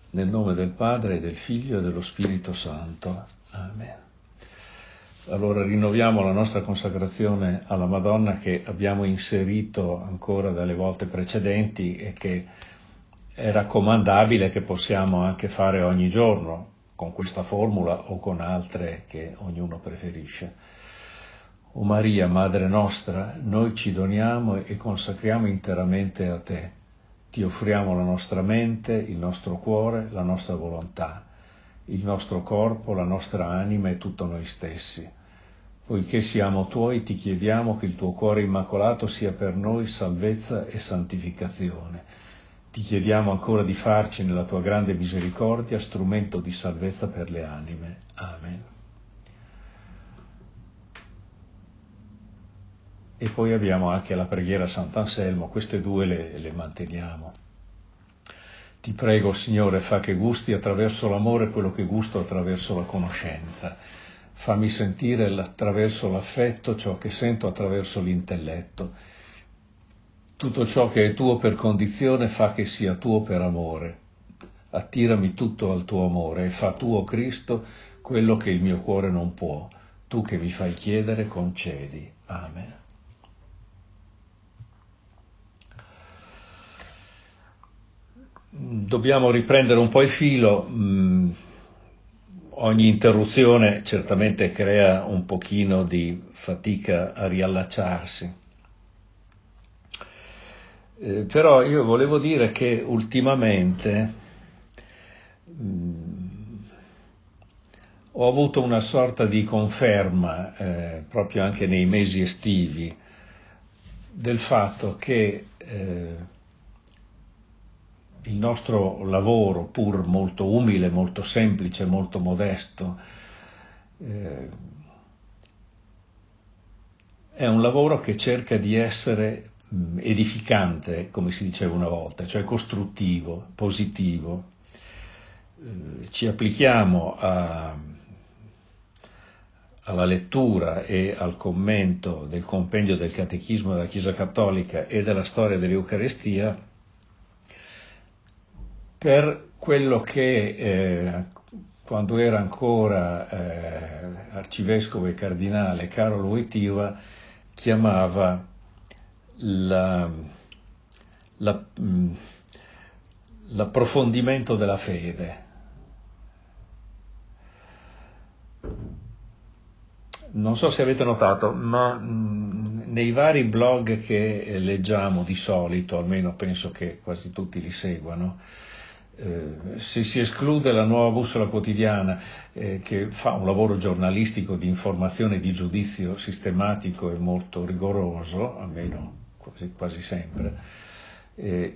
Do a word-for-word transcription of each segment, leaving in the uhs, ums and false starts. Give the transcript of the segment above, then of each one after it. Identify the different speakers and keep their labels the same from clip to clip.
Speaker 1: Nel nome del Padre, del Figlio e dello Spirito Santo. Amen. Allora rinnoviamo la nostra consacrazione alla Madonna, che abbiamo inserito ancora dalle volte precedenti e che è raccomandabile che possiamo anche fare ogni giorno, con questa formula o con altre che ognuno preferisce. O Maria, Madre nostra, noi ci doniamo e consacriamo interamente a te. Ti offriamo la nostra mente, il nostro cuore, la nostra volontà, il nostro corpo, la nostra anima e tutto noi stessi. Poiché siamo tuoi, ti chiediamo che il tuo cuore immacolato sia per noi salvezza e santificazione. Ti chiediamo ancora di farci nella tua grande misericordia strumento di salvezza per le anime. Amen. E poi abbiamo anche la preghiera a Sant'Anselmo, queste due le, le manteniamo. Ti prego, Signore, fa che gusti attraverso l'amore quello che gusto attraverso la conoscenza. Fammi sentire attraverso l'affetto ciò che sento attraverso l'intelletto. Tutto ciò che è tuo per condizione fa che sia tuo per amore. Attirami tutto al tuo amore e fa tuo, Cristo, quello che il mio cuore non può. Tu che mi fai chiedere, concedi. Amen. Dobbiamo riprendere un po' il filo. Ogni interruzione certamente crea un pochino di fatica a riallacciarsi. Eh, però io volevo dire che ultimamente mh, ho avuto una sorta di conferma, eh, proprio anche nei mesi estivi, del fatto che eh, il nostro lavoro, pur molto umile, molto semplice, molto modesto, eh, è un lavoro che cerca di essere mh, edificante, come si diceva una volta, cioè costruttivo, positivo. Eh, ci applichiamo a, alla lettura e al commento del compendio del Catechismo della Chiesa Cattolica e della storia dell'Eucaristia per quello che eh, quando era ancora eh, arcivescovo e cardinale Karol Wojtyła chiamava la, la, mh, l'approfondimento della fede. Non so se avete notato, ma mh, nei vari blog che leggiamo di solito, almeno penso che quasi tutti li seguano, Eh, se si esclude la Nuova Bussola Quotidiana, eh, che fa un lavoro giornalistico di informazione e di giudizio sistematico e molto rigoroso, almeno quasi, quasi sempre, eh,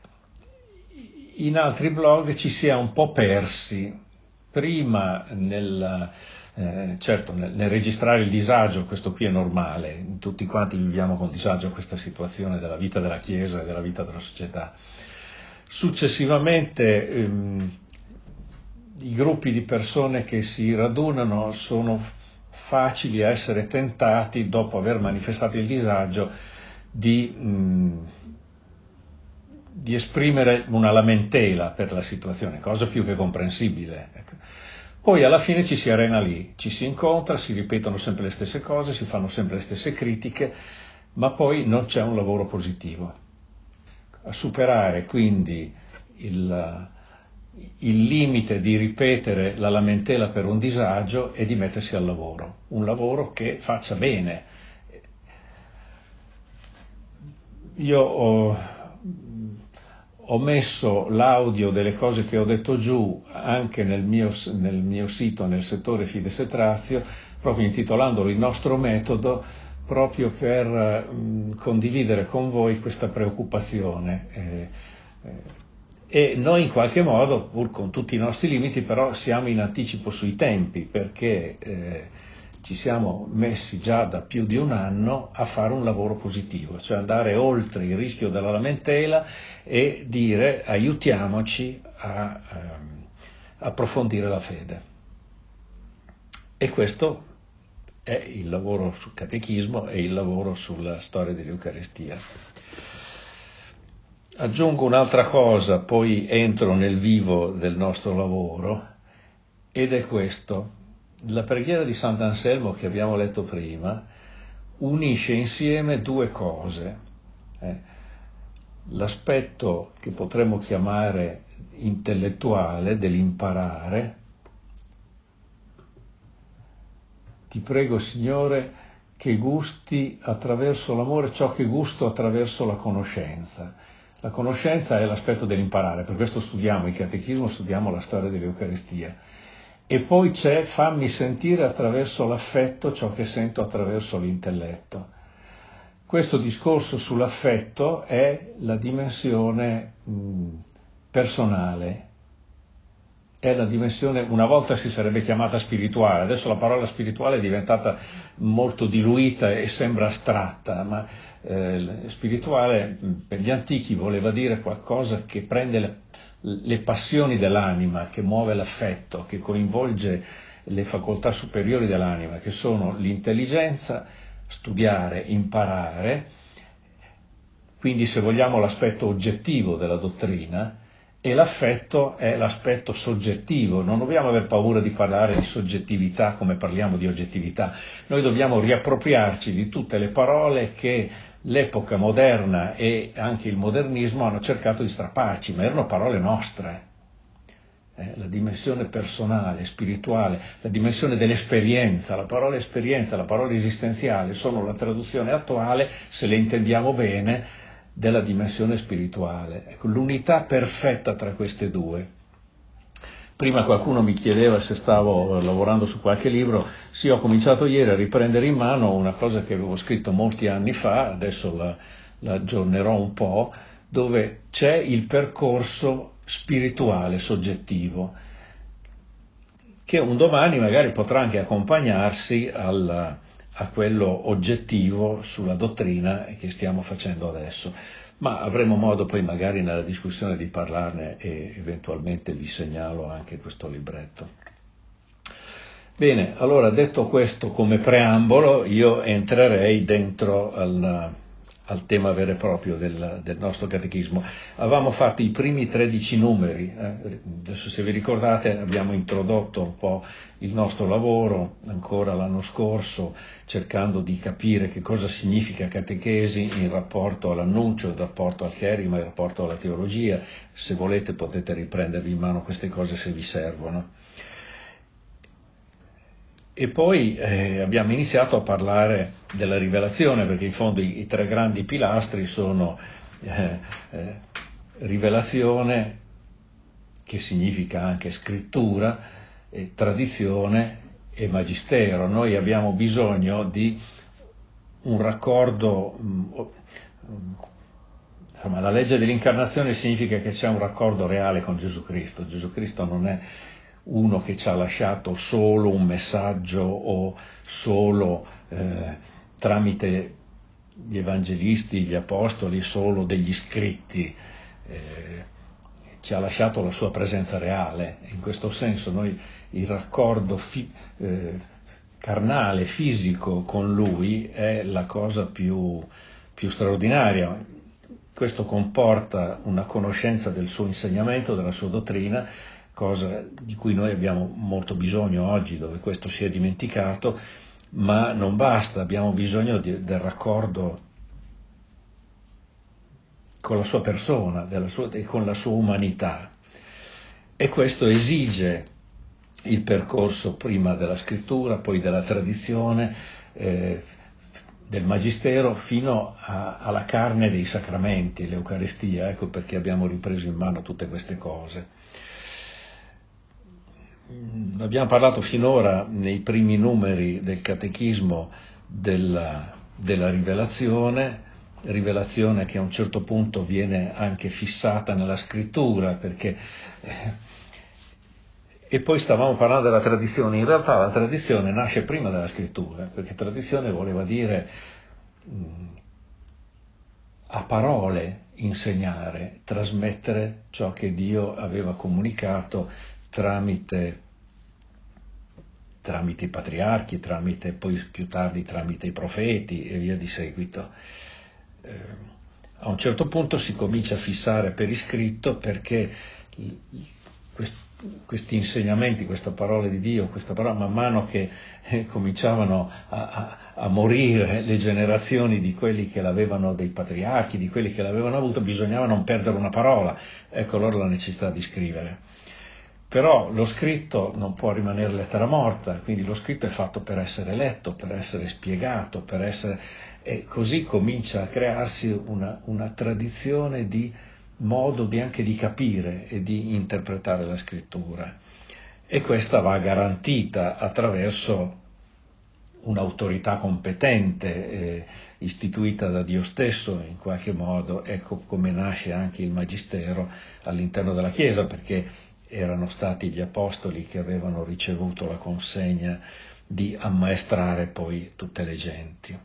Speaker 1: in altri blog ci si è un po' persi, prima nel, eh, certo nel, nel registrare il disagio, questo qui è normale, tutti quanti viviamo con disagio questa situazione della vita della Chiesa e della vita della società. Successivamente ehm, i gruppi di persone che si radunano sono facili a essere tentati, dopo aver manifestato il disagio, di, mh, di esprimere una lamentela per la situazione, cosa più che comprensibile. Ecco. Poi alla fine ci si arena lì, ci si incontra, si ripetono sempre le stesse cose, si fanno sempre le stesse critiche, ma poi non c'è un lavoro positivo. A superare quindi il, il limite di ripetere la lamentela per un disagio e di mettersi al lavoro, un lavoro che faccia bene. Io ho, ho messo l'audio delle cose che ho detto giù anche nel mio, nel mio sito, nel settore Fides et Ratio, proprio intitolandolo Il nostro metodo, proprio per mh, condividere con voi questa preoccupazione. Eh, eh, e noi in qualche modo, pur con tutti i nostri limiti, però siamo in anticipo sui tempi, perché eh, ci siamo messi già da più di un anno a fare un lavoro positivo, cioè andare oltre il rischio della lamentela e dire aiutiamoci a ehm, approfondire la fede. E questo è il lavoro sul catechismo e il lavoro sulla storia dell'Eucaristia. aggiungo un'altra cosa, poi entro nel vivo del nostro lavoro, ed è questo. La preghiera di Sant'Anselmo che abbiamo letto prima unisce insieme due cose. Eh, l'aspetto che potremmo chiamare intellettuale dell'imparare. Ti prego, Signore, che gusti attraverso l'amore ciò che gusto attraverso la conoscenza. La conoscenza è l'aspetto dell'imparare, per questo studiamo il catechismo, studiamo la storia dell'Eucaristia. E poi c'è fammi sentire attraverso l'affetto ciò che sento attraverso l'intelletto. Questo discorso sull'affetto è la dimensione mh, personale, è la dimensione, una volta si sarebbe chiamata spirituale, adesso la parola spirituale è diventata molto diluita e sembra astratta, ma eh, spirituale per gli antichi voleva dire qualcosa che prende le, le passioni dell'anima, che muove l'affetto, che coinvolge le facoltà superiori dell'anima, che sono l'intelligenza, studiare, imparare, quindi se vogliamo l'aspetto oggettivo della dottrina, e l'affetto è l'aspetto soggettivo. Non dobbiamo aver paura di parlare di soggettività come parliamo di oggettività. Noi dobbiamo riappropriarci di tutte le parole che l'epoca moderna e anche il modernismo hanno cercato di strapparci, ma erano parole nostre. Eh, la dimensione personale, spirituale, la dimensione dell'esperienza, la parola esperienza, la parola esistenziale sono la traduzione attuale, se le intendiamo bene, della dimensione spirituale. Ecco, l'unità perfetta tra queste due. Prima qualcuno mi chiedeva se stavo lavorando su qualche libro. Sì, ho cominciato ieri a riprendere in mano una cosa che avevo scritto molti anni fa, adesso la, la aggiornerò un po', dove c'è il percorso spirituale soggettivo, che un domani magari potrà anche accompagnarsi al, a quello oggettivo sulla dottrina che stiamo facendo adesso, ma avremo modo poi magari nella discussione di parlarne e eventualmente vi segnalo anche questo libretto. Bene, allora detto questo come preambolo, io entrerei dentro al, al tema vero e proprio del, del nostro catechismo. Avevamo fatto i primi tredici numeri, eh? Adesso se vi ricordate abbiamo introdotto un po' il nostro lavoro ancora l'anno scorso, cercando di capire che cosa significa catechesi in rapporto all'annuncio, in rapporto al cherima, in rapporto alla teologia. Se volete potete riprendervi in mano queste cose se vi servono. E poi eh, abbiamo iniziato a parlare della rivelazione, perché in fondo i, i tre grandi pilastri sono eh, eh, rivelazione, che significa anche scrittura, eh, tradizione e magistero. Noi abbiamo bisogno di un raccordo, mh, insomma, la legge dell'incarnazione significa che c'è un raccordo reale con Gesù Cristo. Gesù Cristo non è uno che ci ha lasciato solo un messaggio o solo eh, tramite gli evangelisti, gli apostoli, solo degli scritti, eh, ci ha lasciato la sua presenza reale. In questo senso noi il raccordo fi, eh, carnale, fisico con lui è la cosa più, più straordinaria. Questo comporta una conoscenza del suo insegnamento, della sua dottrina, cosa di cui noi abbiamo molto bisogno oggi, dove questo si è dimenticato, ma non basta, abbiamo bisogno di, del raccordo con la sua persona, della sua, e con la sua umanità. E questo esige il percorso prima della scrittura, poi della tradizione, eh, del magistero, fino a, alla carne dei sacramenti, l'Eucaristia. Ecco perché abbiamo ripreso in mano tutte queste cose. Abbiamo parlato finora nei primi numeri del catechismo della, della rivelazione, rivelazione che a un certo punto viene anche fissata nella scrittura, perché eh, e poi stavamo parlando della tradizione. In realtà la tradizione nasce prima della scrittura, perché tradizione voleva dire mh, a parole insegnare, trasmettere ciò che Dio aveva comunicato tramite, tramite i patriarchi, tramite, poi più tardi tramite i profeti e via di seguito. Eh, A un certo punto si comincia a fissare per iscritto, perché quest, questi insegnamenti, queste parole di Dio, questa parola, man mano che eh, cominciavano a, a, a morire le generazioni di quelli che l'avevano, dei patriarchi, di quelli che l'avevano avuto, bisognava non perdere una parola. Ecco allora la necessità di scrivere. Però lo scritto non può rimanere lettera morta, quindi lo scritto è fatto per essere letto, per essere spiegato, per essere... e così comincia a crearsi una, una tradizione di modo di anche di capire e di interpretare la scrittura. E questa va garantita attraverso un'autorità competente, eh, istituita da Dio stesso in qualche modo. Ecco come nasce anche il Magistero all'interno della Chiesa, perché erano stati gli apostoli che avevano ricevuto la consegna di ammaestrare poi tutte le genti.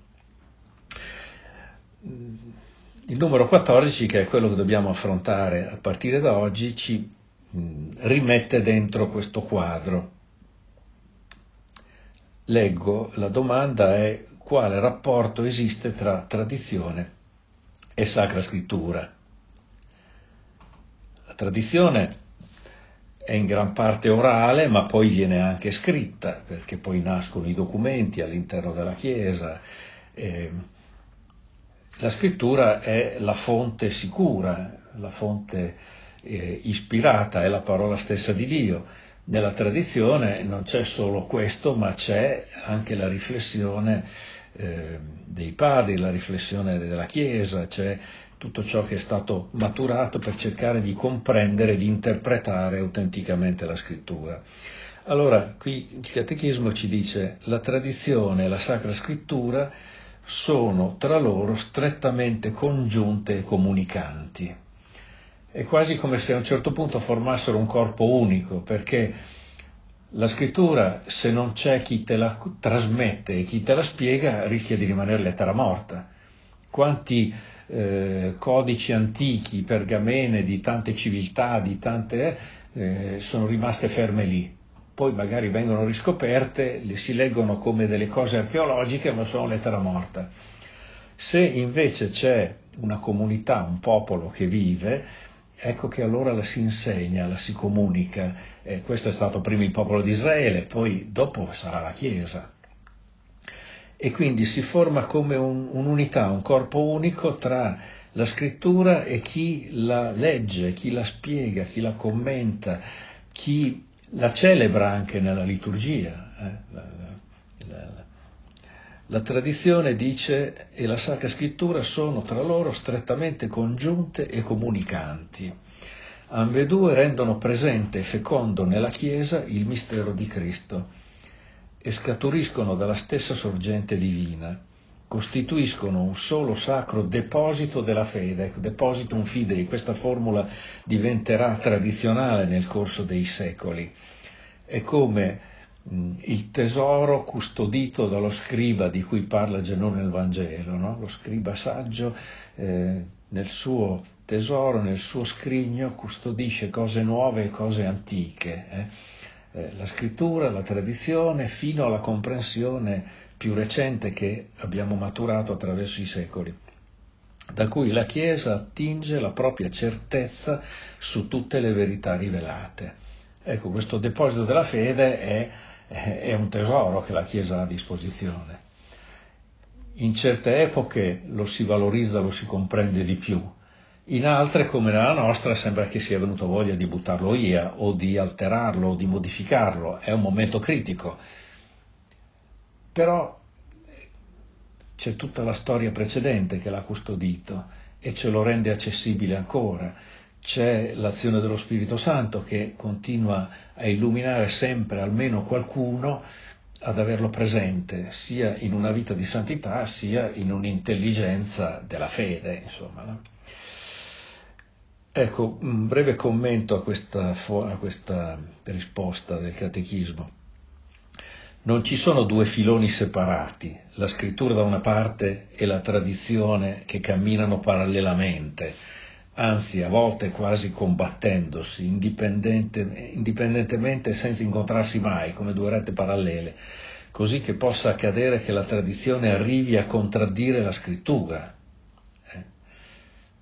Speaker 1: Il numero quattordici, che è quello che dobbiamo affrontare a partire da oggi, ci rimette dentro questo quadro. Leggo, la domanda è: quale rapporto esiste tra tradizione e Sacra Scrittura? La tradizione è in gran parte orale, ma poi viene anche scritta, perché poi nascono i documenti all'interno della Chiesa. Eh, la scrittura è la fonte sicura, la fonte eh, ispirata, è la parola stessa di Dio. Nella tradizione non c'è solo questo, ma c'è anche la riflessione eh, dei padri, la riflessione della Chiesa, c'è tutto ciò che è stato maturato per cercare di comprendere, di interpretare autenticamente la scrittura. Allora, qui il Catechismo ci dice: la tradizione e la Sacra Scrittura sono tra loro strettamente congiunte e comunicanti. È quasi come se a un certo punto formassero un corpo unico, perché la scrittura, se non c'è chi te la trasmette e chi te la spiega, rischia di rimanere lettera morta. Quanti eh, codici antichi, pergamene di tante civiltà, di tante eh, sono rimaste ferme lì. Poi magari vengono riscoperte, le si leggono come delle cose archeologiche, ma sono lettera morta. Se invece c'è una comunità, un popolo che vive, ecco che allora la si insegna, la si comunica. Eh, questo è stato prima il popolo di Israele, poi dopo sarà la Chiesa. E quindi si forma come un, un'unità, un corpo unico tra la scrittura e chi la legge, chi la spiega, chi la commenta, chi la celebra anche nella liturgia. Eh? La, la, la, la tradizione dice e la Sacra Scrittura sono tra loro strettamente congiunte e comunicanti. Ambedue rendono presente e fecondo nella Chiesa il mistero di Cristo e scaturiscono dalla stessa sorgente divina, costituiscono un solo sacro deposito della fede. Depositum fidei, questa formula diventerà tradizionale nel corso dei secoli. È come mh, il tesoro custodito dallo scriba di cui parla Genò nel Vangelo, no? Lo scriba saggio eh, nel suo tesoro, nel suo scrigno, custodisce cose nuove e cose antiche. Eh? La scrittura, la tradizione, fino alla comprensione più recente che abbiamo maturato attraverso i secoli, da cui la Chiesa attinge la propria certezza su tutte le verità rivelate. Ecco, questo deposito della fede è, è un tesoro che la Chiesa ha a disposizione. In certe epoche lo si valorizza, lo si comprende di più. In altre, come nella nostra, sembra che sia venuto voglia di buttarlo via o di alterarlo o di modificarlo. È un momento critico. Però c'è tutta la storia precedente che l'ha custodito e ce lo rende accessibile ancora. C'è l'azione dello Spirito Santo che continua a illuminare sempre almeno qualcuno ad averlo presente, sia in una vita di santità, sia in un'intelligenza della fede, insomma, no? Ecco, un breve commento a questa, a questa risposta del Catechismo. Non ci sono due filoni separati, la scrittura da una parte e la tradizione, che camminano parallelamente, anzi a volte quasi combattendosi, indipendente, indipendentemente, senza incontrarsi mai, come due rette parallele, così che possa accadere che la tradizione arrivi a contraddire la scrittura.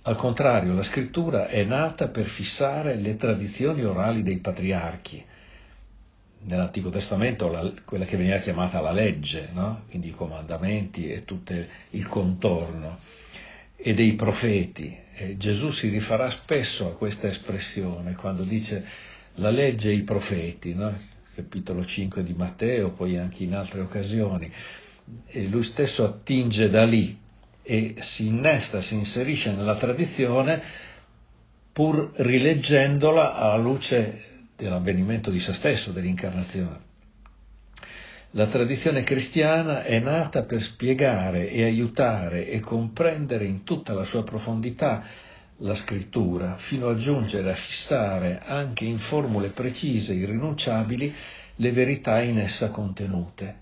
Speaker 1: Al contrario, la scrittura è nata per fissare le tradizioni orali dei patriarchi. Nell'Antico Testamento la, quella che veniva chiamata la legge, no? Quindi i comandamenti e tutto il contorno, e dei profeti. E Gesù si rifarà spesso a questa espressione quando dice la legge e i profeti, no? Capitolo cinque di Matteo, poi anche in altre occasioni, e lui stesso attinge da lì e si innesta, si inserisce nella tradizione pur rileggendola alla luce dell'avvenimento di se stesso, dell'incarnazione. La tradizione cristiana è nata per spiegare e aiutare e comprendere in tutta la sua profondità la scrittura, fino a giungere a fissare anche in formule precise e irrinunciabili le verità in essa contenute.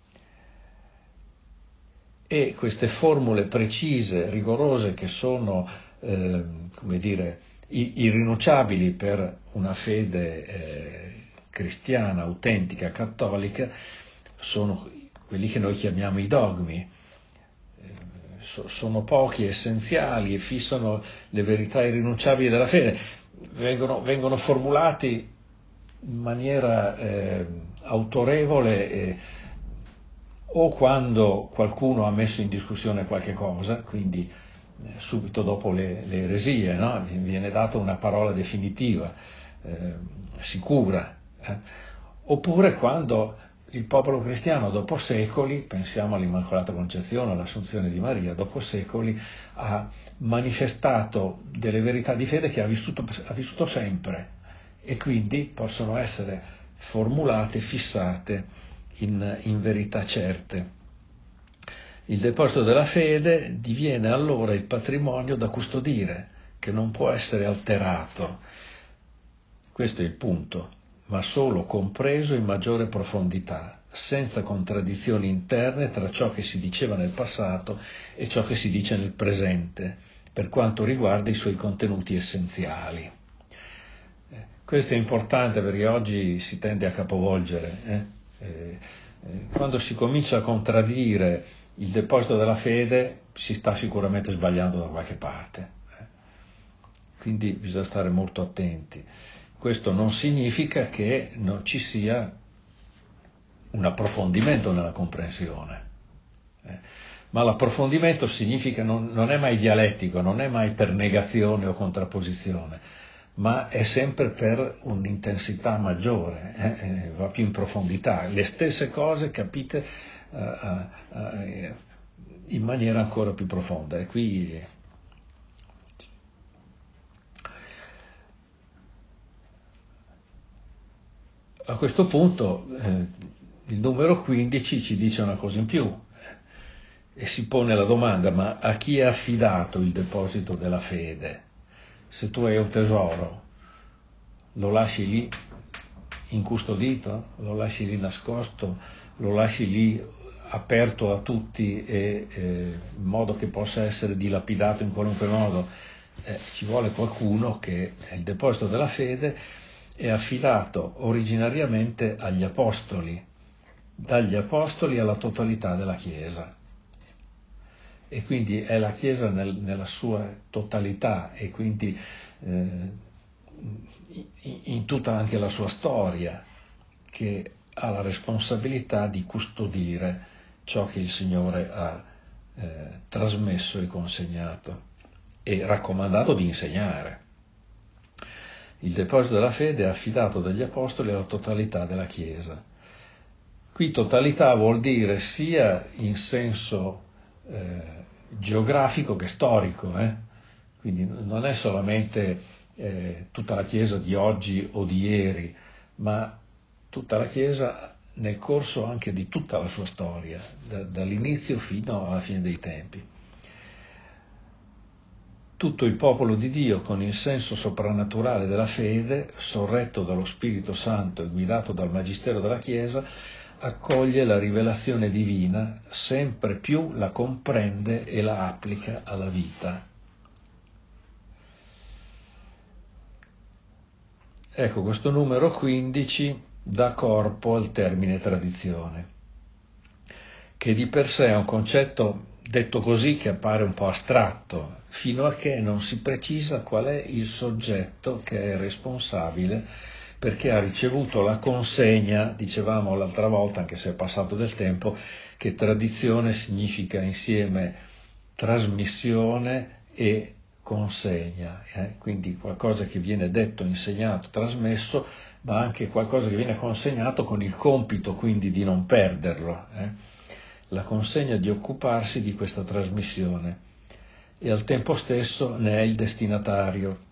Speaker 1: E queste formule precise, rigorose, che sono, eh, come dire, irrinunciabili per una fede eh, cristiana, autentica, cattolica, sono quelli che noi chiamiamo i dogmi. Eh, so, sono pochi, essenziali e fissano le verità irrinunciabili della fede. Vengono, vengono formulati in maniera eh, autorevole e o quando qualcuno ha messo in discussione qualche cosa, quindi eh, subito dopo le, le eresie, no? Viene data una parola definitiva, eh, sicura, eh? Oppure quando il popolo cristiano dopo secoli, pensiamo all'Immacolata Concezione, all'Assunzione di Maria, dopo secoli ha manifestato delle verità di fede che ha vissuto, ha vissuto sempre e quindi possono essere formulate, fissate In, in verità certe. Il deposito della fede diviene allora il patrimonio da custodire, che non può essere alterato. Questo è il punto, ma solo compreso in maggiore profondità, senza contraddizioni interne tra ciò che si diceva nel passato e ciò che si dice nel presente, per quanto riguarda i suoi contenuti essenziali. Eh, questo è importante perché oggi si tende a capovolgere, eh? Eh, eh, quando si comincia a contraddire il deposito della fede si sta sicuramente sbagliando da qualche parte, eh. Quindi bisogna stare molto attenti. Questo non significa che non ci sia un approfondimento nella comprensione, eh. Ma l'approfondimento significa non, non è mai dialettico, non è mai per negazione o contrapposizione, ma è sempre per un'intensità maggiore, eh, va più in profondità, le stesse cose capite uh, uh, uh, in maniera ancora più profonda. E qui a questo punto eh, il numero quindici ci dice una cosa in più eh, e si pone la domanda: ma a chi è affidato il deposito della fede? Se tu hai un tesoro, lo lasci lì incustodito, lo lasci lì nascosto, lo lasci lì aperto a tutti e eh, in modo che possa essere dilapidato in qualunque modo? Eh, ci vuole qualcuno che il deposito della fede è affidato originariamente agli apostoli, dagli apostoli alla totalità della Chiesa. E quindi è la Chiesa nel, nella sua totalità e quindi eh, in, in tutta anche la sua storia che ha la responsabilità di custodire ciò che il Signore ha eh, trasmesso e consegnato e raccomandato di insegnare. Il deposito della fede è affidato dagli apostoli alla totalità della Chiesa. Qui totalità vuol dire sia in senso eh, geografico che storico, eh? Quindi non è solamente eh, tutta la Chiesa di oggi o di ieri, ma tutta la Chiesa nel corso anche di tutta la sua storia, da, dall'inizio fino alla fine dei tempi. Tutto il popolo di Dio, con il senso soprannaturale della fede, sorretto dallo Spirito Santo e guidato dal Magistero della Chiesa, accoglie la rivelazione divina, sempre più la comprende e la applica alla vita. Ecco, questo numero quindici dà corpo al termine tradizione, che di per sé è un concetto detto così che appare un po' astratto, fino a che non si precisa qual è il soggetto che è responsabile, perché ha ricevuto la consegna. Dicevamo l'altra volta, anche se è passato del tempo, che tradizione significa insieme trasmissione e consegna, eh? Quindi qualcosa che viene detto, insegnato, trasmesso, ma anche qualcosa che viene consegnato con il compito quindi di non perderlo, eh? La consegna di occuparsi di questa trasmissione, e al tempo stesso ne è il destinatario.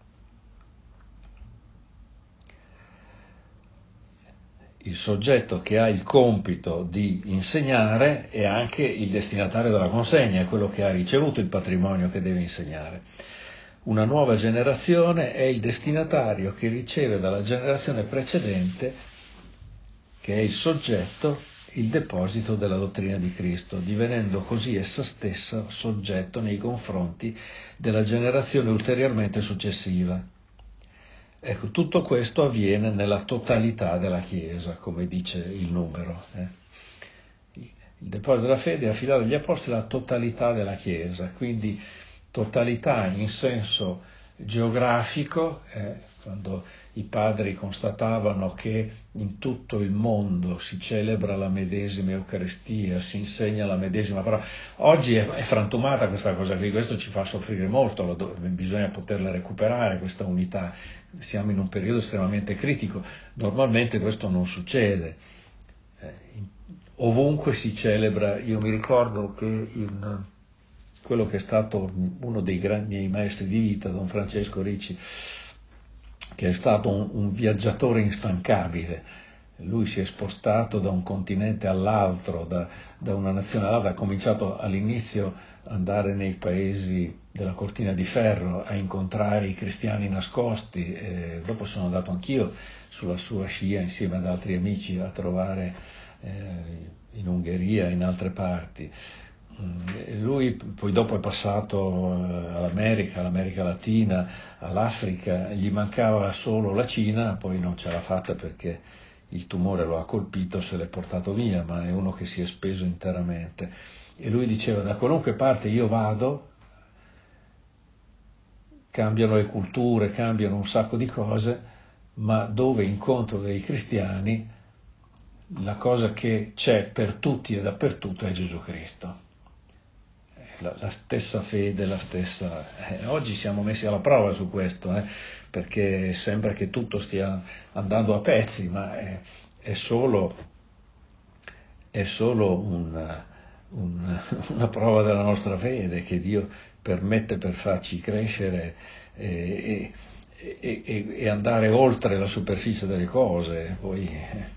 Speaker 1: Il soggetto che ha il compito di insegnare è anche il destinatario della consegna, è quello che ha ricevuto il patrimonio che deve insegnare. Una nuova generazione è il destinatario che riceve dalla generazione precedente, che è il soggetto, il deposito della dottrina di Cristo, divenendo così essa stessa soggetto nei confronti della generazione ulteriormente successiva. Ecco, tutto questo avviene nella totalità della Chiesa, come dice il numero. Eh. Il deposito della fede è affidato agli apostoli alla totalità della Chiesa, quindi totalità in senso geografico, eh, quando i padri constatavano che in tutto il mondo si celebra la medesima Eucaristia, si insegna la medesima parola. Oggi è, è frantumata questa cosa qui, questo ci fa soffrire molto, lo, bisogna poterla recuperare questa unità. Siamo in un periodo estremamente critico, normalmente questo non succede. Eh, ovunque si celebra. Io mi ricordo che in quello che è stato uno dei grandi miei maestri di vita, Don Francesco Ricci, che è stato un, un viaggiatore instancabile. Lui si è spostato da un continente all'altro, da, da una nazione all'altra, ha cominciato all'inizio ad andare nei paesi della Cortina di Ferro a incontrare i cristiani nascosti, e dopo sono andato anch'io sulla sua scia insieme ad altri amici a trovare eh, in Ungheria e in altre parti. Lui poi dopo è passato all'America, all'America Latina, all'Africa, gli mancava solo la Cina, poi non ce l'ha fatta perché il tumore lo ha colpito, se l'è portato via, ma è uno che si è speso interamente. E lui diceva: da qualunque parte io vado, cambiano le culture, cambiano un sacco di cose, ma dove incontro dei cristiani, la cosa che c'è per tutti e dappertutto è Gesù Cristo. La, la stessa fede, la stessa... Eh, oggi siamo messi alla prova su questo, eh, perché sembra che tutto stia andando a pezzi, ma è, è solo, è solo un, un, una prova della nostra fede che Dio permette per farci crescere e, e, e, e andare oltre la superficie delle cose. Poi, eh.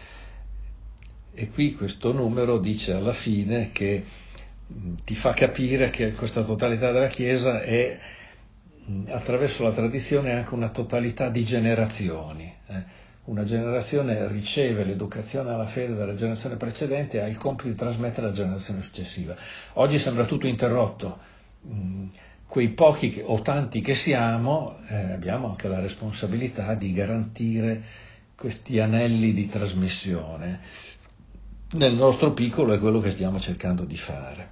Speaker 1: E qui questo numero dice alla fine che ti fa capire che questa totalità della Chiesa è, attraverso la tradizione, anche una totalità di generazioni. Eh. Una generazione riceve l'educazione alla fede dalla generazione precedente e ha il compito di trasmettere alla generazione successiva. Oggi sembra tutto interrotto. Quei pochi che, o tanti che siamo, eh, abbiamo anche la responsabilità di garantire questi anelli di trasmissione. Nel nostro piccolo è quello che stiamo cercando di fare.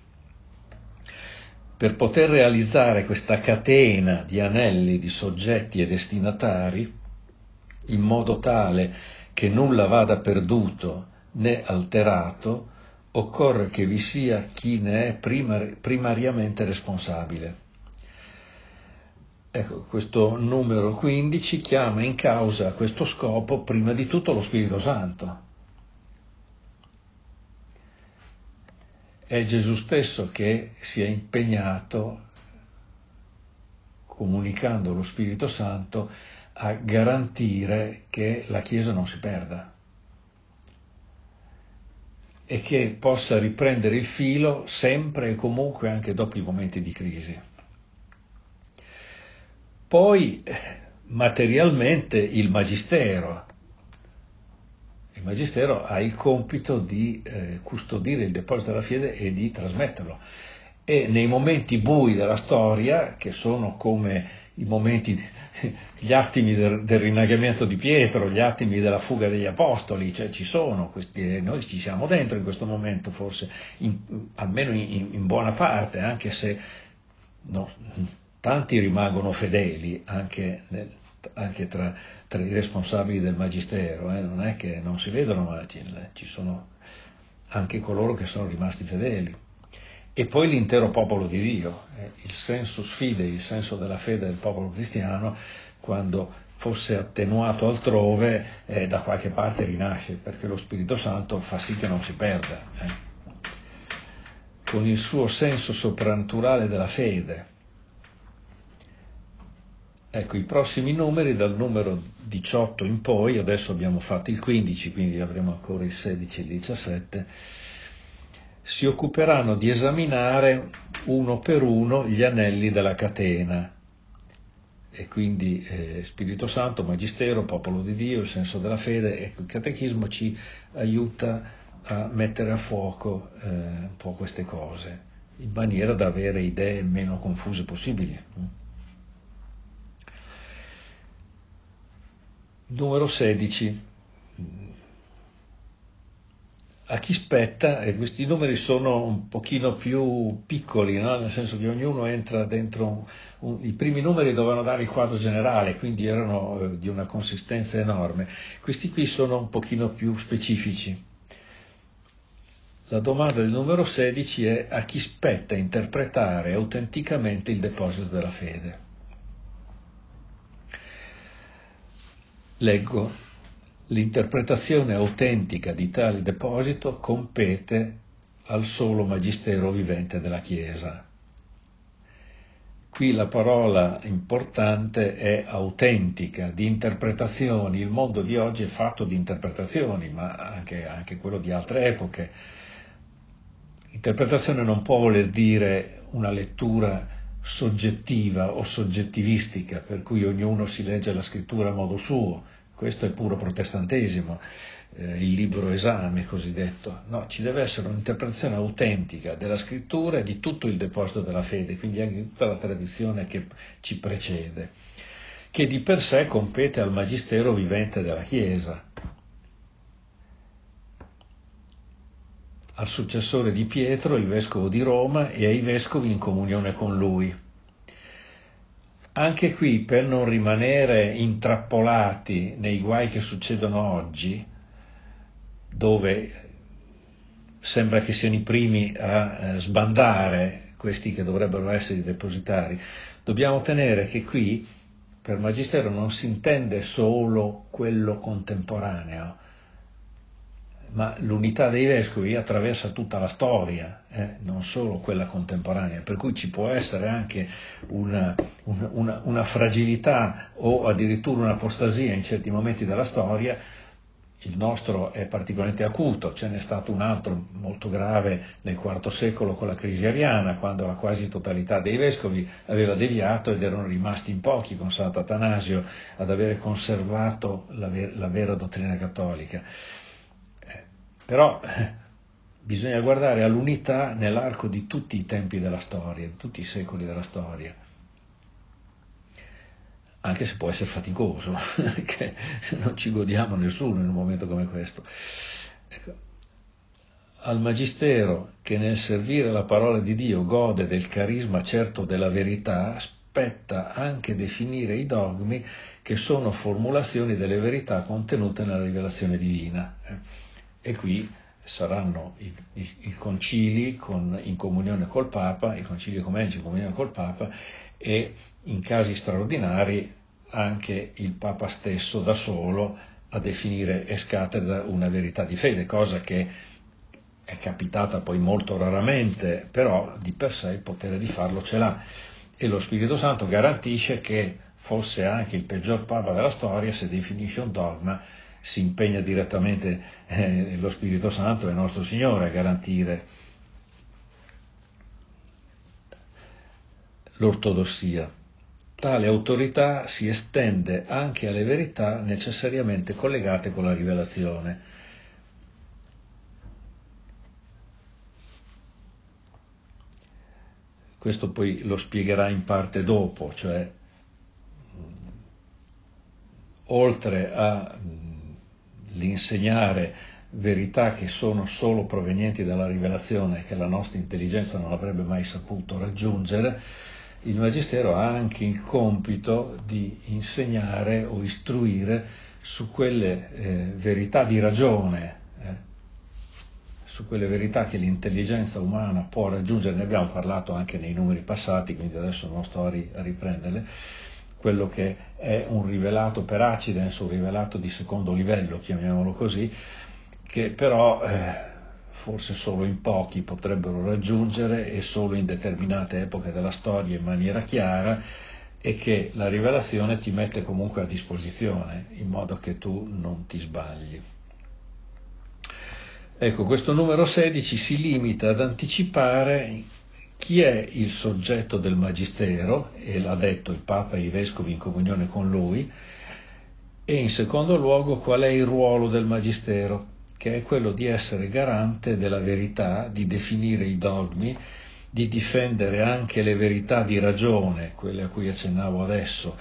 Speaker 1: Per poter realizzare questa catena di anelli, di soggetti e destinatari, in modo tale che nulla vada perduto né alterato, occorre che vi sia chi ne è primar- primariamente responsabile. Ecco, questo numero quindici chiama in causa a questo scopo prima di tutto lo Spirito Santo. È Gesù stesso che si è impegnato, comunicando lo Spirito Santo, a garantire che la Chiesa non si perda e che possa riprendere il filo sempre e comunque anche dopo i momenti di crisi. Poi materialmente il Magistero. Il Magistero ha il compito di eh, custodire il deposito della fede e di trasmetterlo. e nei momenti bui della storia, che sono come i momenti, gli attimi del, del rinnegamento di Pietro, gli attimi della fuga degli apostoli, cioè ci sono questi, noi ci siamo dentro in questo momento, forse in, almeno in, in buona parte, anche se no, tanti rimangono fedeli anche, nel, anche tra, tra i responsabili del magistero, eh, non è che non si vedono, ma ci, ci sono anche coloro che sono rimasti fedeli. E poi l'intero popolo di Dio, eh, il sensus fidei, il senso della fede del popolo cristiano, quando fosse attenuato altrove, eh, da qualche parte rinasce, perché lo Spirito Santo fa sì che non si perda. Eh. Con il suo senso soprannaturale della fede. Ecco, i prossimi numeri, dal numero diciotto in poi, adesso abbiamo fatto il quindici, quindi avremo ancora il sedici e il diciassette, si occuperanno di esaminare uno per uno gli anelli della catena. E quindi eh, Spirito Santo, Magistero, Popolo di Dio, il senso della fede, e il Catechismo ci aiuta a mettere a fuoco eh, un po' queste cose, in maniera da avere idee meno confuse possibili. Numero sedici. A chi spetta, e questi numeri sono un pochino più piccoli, no? Nel senso che ognuno entra dentro, un, un, i primi numeri dovevano dare il quadro generale, quindi erano eh, di una consistenza enorme, questi qui sono un pochino più specifici. La domanda del numero sedici è: a chi spetta interpretare autenticamente il deposito della fede? Leggo. L'interpretazione autentica di tale deposito compete al solo magistero vivente della Chiesa. Qui la parola importante è autentica, di interpretazioni. Il mondo di oggi è fatto di interpretazioni, ma anche, anche quello di altre epoche. Interpretazione non può voler dire una lettura soggettiva o soggettivistica, per cui ognuno si legge la scrittura a modo suo. Questo è puro protestantesimo, eh, il libro esame cosiddetto. No, ci deve essere un'interpretazione autentica della scrittura e di tutto il deposito della fede, quindi anche di tutta la tradizione che ci precede, che di per sé compete al magistero vivente della Chiesa, al successore di Pietro, il vescovo di Roma, e ai vescovi in comunione con lui. Anche qui, per non rimanere intrappolati nei guai che succedono oggi, dove sembra che siano i primi a sbandare questi che dovrebbero essere i depositari, dobbiamo tenere che qui per magistero non si intende solo quello contemporaneo, ma l'unità dei vescovi attraversa tutta la storia, eh, non solo quella contemporanea, per cui ci può essere anche una, una, una, una fragilità o addirittura un'apostasia in certi momenti della storia. Il nostro è particolarmente acuto, ce n'è stato un altro molto grave nel quarto secolo con la crisi ariana, quando la quasi totalità dei vescovi aveva deviato ed erano rimasti in pochi con Sant'Atanasio ad avere conservato la, ver- la vera dottrina cattolica. Però eh, bisogna guardare all'unità nell'arco di tutti i tempi della storia, di tutti i secoli della storia, anche se può essere faticoso, che non ci godiamo nessuno in un momento come questo. Ecco. Al magistero, che nel servire la parola di Dio gode del carisma certo della verità, spetta anche definire i dogmi che sono formulazioni delle verità contenute nella rivelazione divina. E qui saranno i, i, i concili con, in comunione col Papa, i concili ecumenici in comunione col Papa, e in casi straordinari anche il Papa stesso da solo a definire ex cattedra una verità di fede, cosa che è capitata poi molto raramente, però di per sé il potere di farlo ce l'ha, e lo Spirito Santo garantisce che fosse anche il peggior Papa della storia, se definisce un dogma si impegna direttamente eh, lo Spirito Santo e nostro Signore a garantire l'ortodossia. Tale autorità si estende anche alle verità necessariamente collegate con la rivelazione. questo poi lo spiegherà in parte dopo, cioè oltre all'insegnare verità che sono solo provenienti dalla rivelazione e che la nostra intelligenza non avrebbe mai saputo raggiungere, il Magistero ha anche il compito di insegnare o istruire su quelle eh, verità di ragione, eh, su quelle verità che l'intelligenza umana può raggiungere. Ne abbiamo parlato anche nei numeri passati, quindi adesso non sto a, ri- a riprenderle. Quello che è un rivelato per accidens, un rivelato di secondo livello, chiamiamolo così, che però eh, forse solo in pochi potrebbero raggiungere e solo in determinate epoche della storia in maniera chiara, e che la rivelazione ti mette comunque a disposizione in modo che tu non ti sbagli. Ecco, questo numero sedici si limita ad anticipare chi è il soggetto del Magistero, e l'ha detto il Papa e i Vescovi in comunione con lui, e in secondo luogo qual è il ruolo del Magistero, che è quello di essere garante della verità, di definire i dogmi, di difendere anche le verità di ragione, quelle a cui accennavo adesso,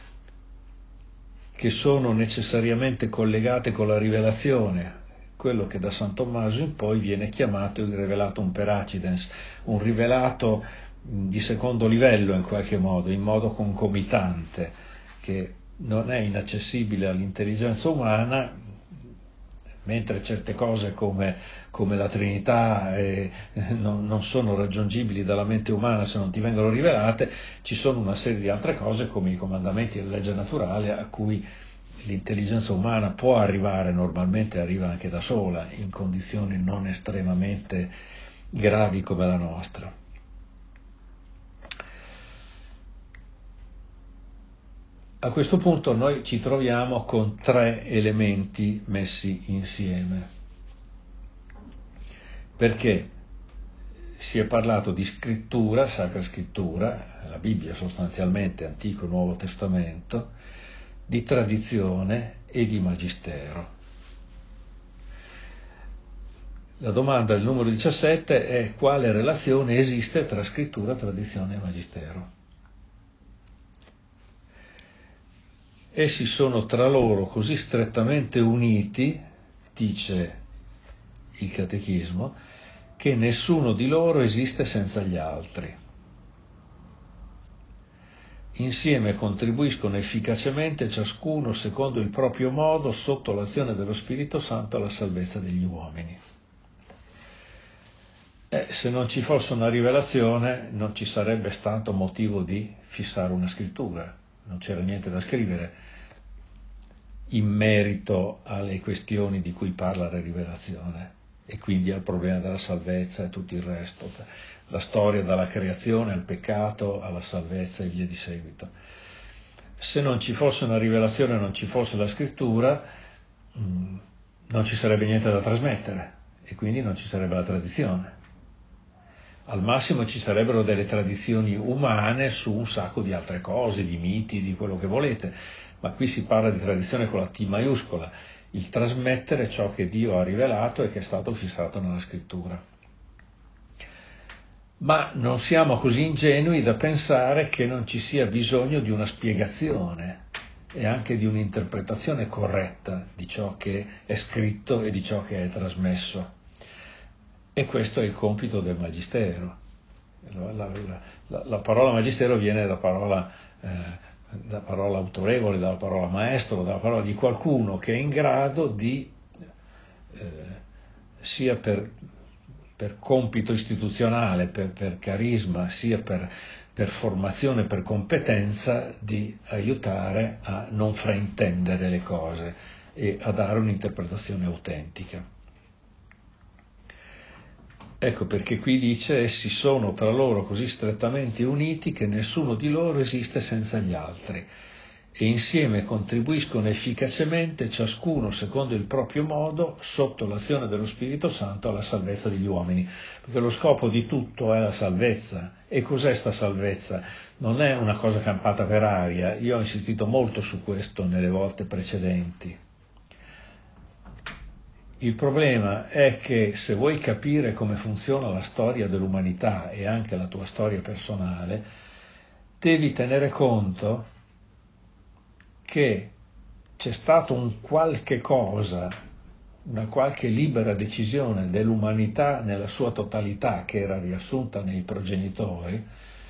Speaker 1: che sono necessariamente collegate con la rivelazione, quello che da San Tommaso in poi viene chiamato il revelatum per accidens, un rivelato di secondo livello in qualche modo, in modo concomitante, che non è inaccessibile all'intelligenza umana, mentre certe cose come, come la Trinità eh, non, non sono raggiungibili dalla mente umana se non ti vengono rivelate. Ci sono una serie di altre cose come i comandamenti e la legge naturale a cui l'intelligenza umana può arrivare, normalmente arriva anche da sola, in condizioni non estremamente gravi come la nostra. A questo punto noi ci troviamo con tre elementi messi insieme, perché si è parlato di scrittura, Sacra Scrittura, la Bibbia sostanzialmente, Antico e Nuovo Testamento, di tradizione e di magistero. La domanda del numero diciassette è: quale relazione esiste tra scrittura, tradizione e magistero? Essi sono tra loro così strettamente uniti, dice il Catechismo, che nessuno di loro esiste senza gli altri. Insieme contribuiscono efficacemente, ciascuno secondo il proprio modo, sotto l'azione dello Spirito Santo, alla salvezza degli uomini. Eh, se non ci fosse una rivelazione non ci sarebbe stato motivo di fissare una scrittura, non c'era niente da scrivere in merito alle questioni di cui parla la rivelazione, e quindi al problema della salvezza e tutto il resto, la storia dalla creazione al peccato alla salvezza e via di seguito. Se non ci fosse una rivelazione, non ci fosse la scrittura, mh, non ci sarebbe niente da trasmettere e quindi non ci sarebbe la tradizione. Al massimo ci sarebbero delle tradizioni umane su un sacco di altre cose, di miti, di quello che volete, ma qui si parla di tradizione con la T maiuscola, il trasmettere ciò che Dio ha rivelato e che è stato fissato nella scrittura. Ma non siamo così ingenui da pensare che non ci sia bisogno di una spiegazione e anche di un'interpretazione corretta di ciò che è scritto e di ciò che è trasmesso. E questo è il compito del Magistero. La, la, la, la parola Magistero viene da parola, eh, da parola autorevole, dalla parola maestro, dalla parola di qualcuno che è in grado di, eh, sia per, per compito istituzionale, per, per carisma, sia per, per formazione, per competenza, di aiutare a non fraintendere le cose e a dare un'interpretazione autentica. Ecco perché qui dice: essi sono tra loro così strettamente uniti che nessuno di loro esiste senza gli altri, e insieme contribuiscono efficacemente, ciascuno secondo il proprio modo, sotto l'azione dello Spirito Santo, alla salvezza degli uomini. Perché lo scopo di tutto è la salvezza. E cos'è sta salvezza? Non è una cosa campata per aria. Io ho insistito molto su questo nelle volte precedenti. Il problema è che se vuoi capire come funziona la storia dell'umanità e anche la tua storia personale, devi tenere conto che c'è stato un qualche cosa, una qualche libera decisione dell'umanità nella sua totalità, che era riassunta nei progenitori,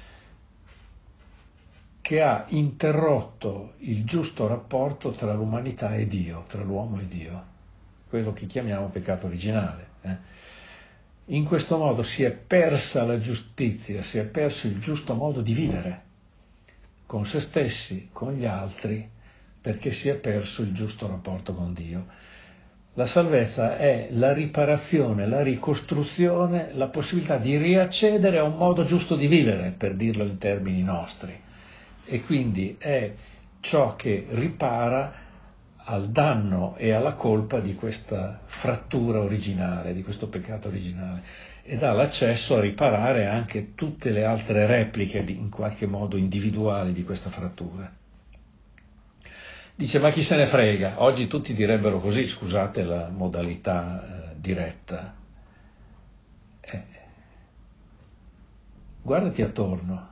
Speaker 1: che ha interrotto il giusto rapporto tra l'umanità e Dio, tra l'uomo e Dio, quello che chiamiamo peccato originale. Eh? In questo modo si è persa la giustizia, si è perso il giusto modo di vivere con se stessi, con gli altri, perché si è perso il giusto rapporto con Dio. La salvezza è la riparazione, la ricostruzione, la possibilità di riaccedere a un modo giusto di vivere, per dirlo in termini nostri. E quindi è ciò che ripara al danno e alla colpa di questa frattura originale, di questo peccato originale, e dà l'accesso a riparare anche tutte le altre repliche in qualche modo individuali di questa frattura. Dice, ma chi se ne frega? Oggi tutti direbbero così, scusate la modalità eh, diretta. Eh, guardati attorno.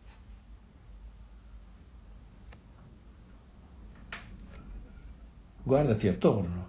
Speaker 1: Guardati attorno.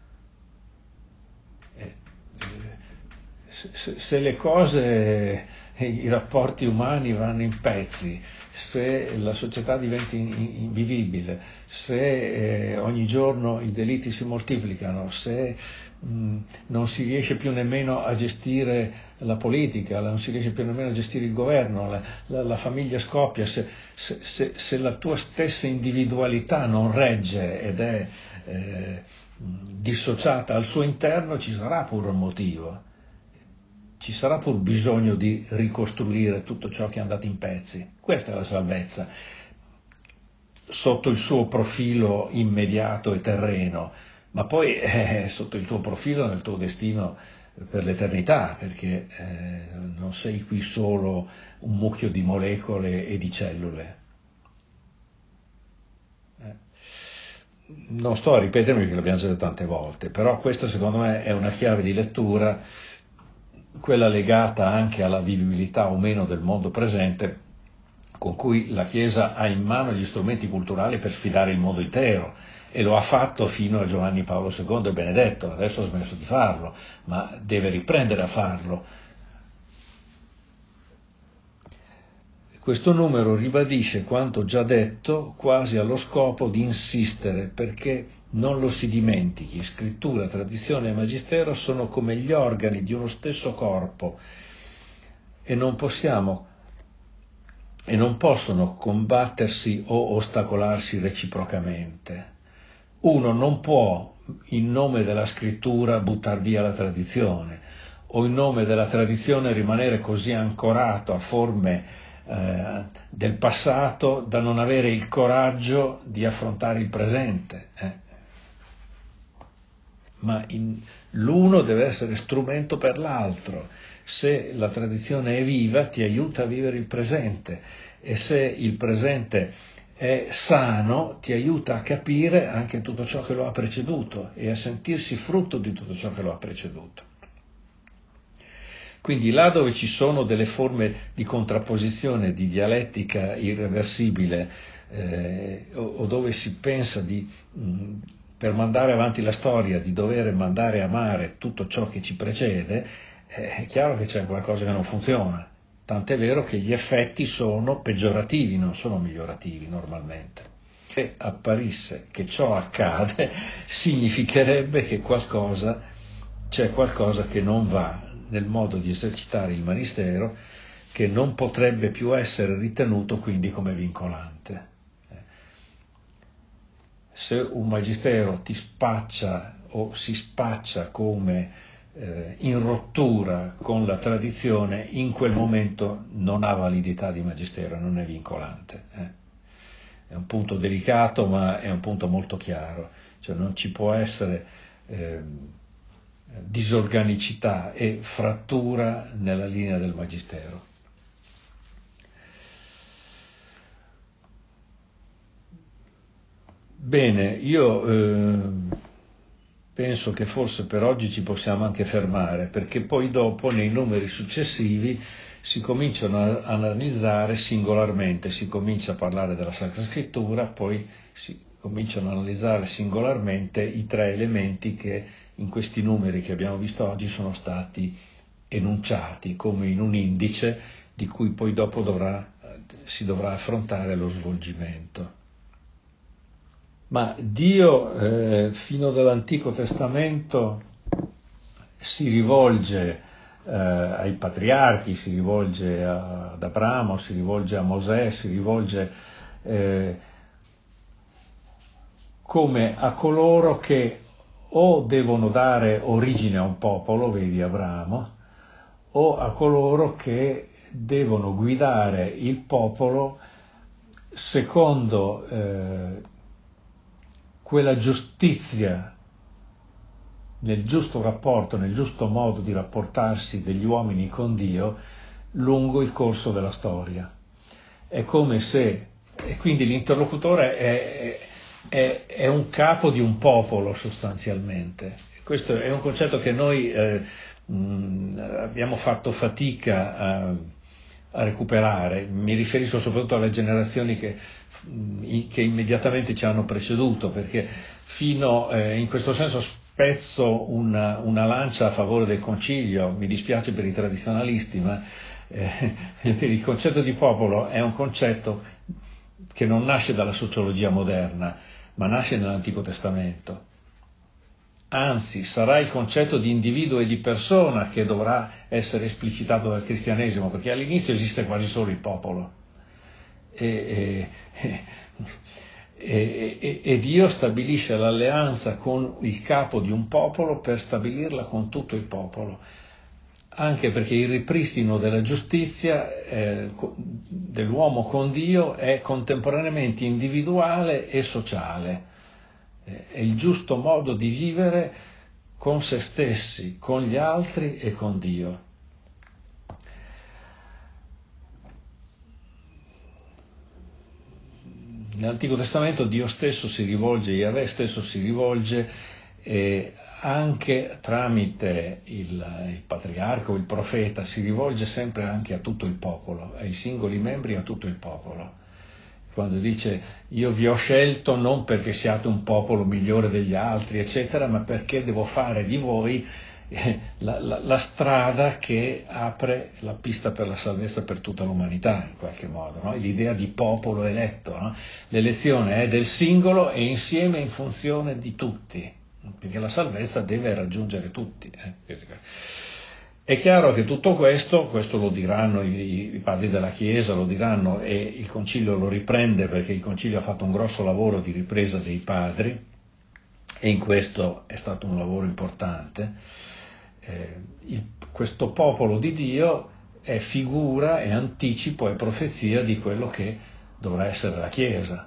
Speaker 1: Eh, se, se le cose, i rapporti umani vanno in pezzi, se la società diventa invivibile, se eh, ogni giorno i delitti si moltiplicano, se mh, non si riesce più nemmeno a gestire la politica, non si riesce più nemmeno a gestire il governo, la, la, la famiglia scoppia, se, se, se, se la tua stessa individualità non regge ed è eh, dissociata al suo interno, ci sarà pure un motivo. Ci sarà pur bisogno di ricostruire tutto ciò che è andato in pezzi. Questa è la salvezza, sotto il suo profilo immediato e terreno, ma poi eh, sotto il tuo profilo nel tuo destino per l'eternità, perché eh, non sei qui solo un mucchio di molecole e di cellule. Eh. Non sto a ripetermi perché l'abbiamo già detto tante volte, però questa secondo me è una chiave di lettura, quella legata anche alla vivibilità o meno del mondo presente, con cui la Chiesa ha in mano gli strumenti culturali per sfidare il mondo intero, e lo ha fatto fino a Giovanni Paolo secondo e Benedetto. Adesso ha smesso di farlo, ma deve riprendere a farlo. Questo numero ribadisce quanto già detto, quasi allo scopo di insistere perché non lo si dimentichi. Scrittura, tradizione e magistero sono come gli organi di uno stesso corpo e non possiamo e non possono combattersi o ostacolarsi reciprocamente. Uno non può, in nome della scrittura, buttar via la tradizione, o in nome della tradizione rimanere così ancorato a forme eh, del passato da non avere il coraggio di affrontare il presente. Eh. Ma in, l'uno deve essere strumento per l'altro. Se la tradizione è viva, ti aiuta a vivere il presente, e se il presente è sano, ti aiuta a capire anche tutto ciò che lo ha preceduto e a sentirsi frutto di tutto ciò che lo ha preceduto. Quindi là dove ci sono delle forme di contrapposizione, di dialettica irreversibile, eh, o, o dove si pensa di, mh, per mandare avanti la storia, di dover mandare a mare tutto ciò che ci precede, eh, è chiaro che c'è qualcosa che non funziona. Tant'è vero che gli effetti sono peggiorativi, non sono migliorativi normalmente. Se apparisse che ciò accade, significherebbe che qualcosa, c'è qualcosa che non va nel modo di esercitare il magistero, che non potrebbe più essere ritenuto quindi come vincolante. Se un magistero ti spaccia o si spaccia come eh, in rottura con la tradizione, in quel momento non ha validità di magistero, non è vincolante. Eh. È un punto delicato, ma è un punto molto chiaro, cioè non ci può essere eh, disorganicità e frattura nella linea del magistero. Bene, io eh, penso che forse per oggi ci possiamo anche fermare, perché poi dopo nei numeri successivi si cominciano a analizzare singolarmente, si comincia a parlare della Sacra Scrittura, poi si cominciano a analizzare singolarmente i tre elementi che in questi numeri che abbiamo visto oggi sono stati enunciati come in un indice di cui poi dopo dovrà, si dovrà affrontare lo svolgimento. Ma Dio eh, fino dall'Antico Testamento si rivolge eh, ai patriarchi, si rivolge a, ad Abramo, si rivolge a Mosè, si rivolge eh, come a coloro che o devono dare origine a un popolo, vedi Abramo, o a coloro che devono guidare il popolo secondo eh, quella giustizia, nel giusto rapporto, nel giusto modo di rapportarsi degli uomini con Dio lungo il corso della storia. È come se, e quindi l'interlocutore è, è, è un capo di un popolo sostanzialmente. Questo è un concetto che noi eh, mh, abbiamo fatto fatica a, a recuperare. Mi riferisco soprattutto alle generazioni che, mh, che immediatamente ci hanno preceduto, perché fino eh, in questo senso spezzo una, una lancia a favore del concilio, mi dispiace per i tradizionalisti, ma eh, il concetto di popolo è un concetto che non nasce dalla sociologia moderna, ma nasce nell'Antico Testamento. Anzi, sarà il concetto di individuo e di persona che dovrà essere esplicitato dal cristianesimo, perché all'inizio esiste quasi solo il popolo. E, e, e, e, e Dio stabilisce l'alleanza con il capo di un popolo per stabilirla con tutto il popolo, anche perché il ripristino della giustizia eh, dell'uomo con Dio è contemporaneamente individuale e sociale. È il giusto modo di vivere con se stessi, con gli altri e con Dio. Nell'Antico Testamento Dio stesso si rivolge, Yahweh stesso si rivolge eh, anche tramite il, il patriarca o il profeta, si rivolge sempre anche a tutto il popolo, ai singoli membri, a tutto il popolo. Quando dice io vi ho scelto non perché siate un popolo migliore degli altri, eccetera, ma perché devo fare di voi eh, la, la, la strada che apre la pista per la salvezza per tutta l'umanità, in qualche modo, no? L'idea di popolo eletto, no? L'elezione è del singolo e insieme in funzione di tutti, perché la salvezza deve raggiungere tutti. Eh? È chiaro che tutto questo, questo lo diranno i, i padri della Chiesa, lo diranno e il Concilio lo riprende perché il Concilio ha fatto un grosso lavoro di ripresa dei padri e in questo è stato un lavoro importante. Eh, il, questo popolo di Dio è figura, è anticipo, è profezia di quello che dovrà essere la Chiesa.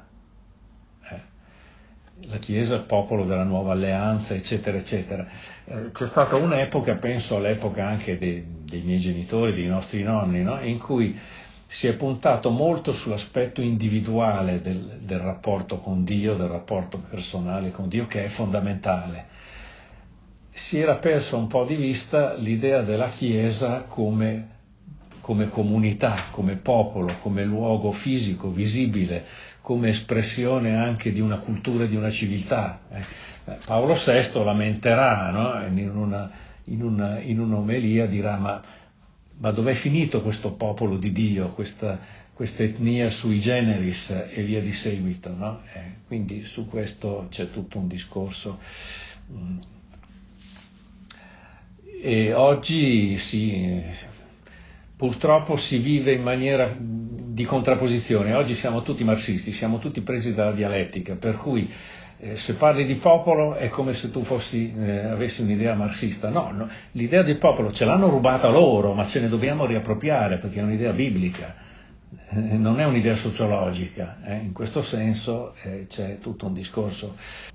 Speaker 1: La Chiesa è il popolo della nuova alleanza, eccetera, eccetera. Eh, c'è stata un'epoca, penso all'epoca anche dei, dei miei genitori, dei nostri nonni, no? In cui si è puntato molto sull'aspetto individuale del, del rapporto con Dio, del rapporto personale con Dio, che è fondamentale. Si era persa un po' di vista l'idea della Chiesa come, come comunità, come popolo, come luogo fisico, visibile, come espressione anche di una cultura e di una civiltà. Eh, Paolo sesto lamenterà, no? in, una, in, una, in un'omelia dirà ma, ma dov'è finito questo popolo di Dio, questa, questa etnia sui generis e via di seguito. No? Eh, quindi su questo c'è tutto un discorso. E oggi sì, purtroppo si vive in maniera di contrapposizione. Oggi siamo tutti marxisti, siamo tutti presi dalla dialettica, per cui eh, se parli di popolo è come se tu fossi, eh, avessi un'idea marxista. No, no, l'idea del popolo ce l'hanno rubata loro, ma ce ne dobbiamo riappropriare perché è un'idea biblica, eh, non è un'idea sociologica. Eh. In questo senso eh, c'è tutto un discorso.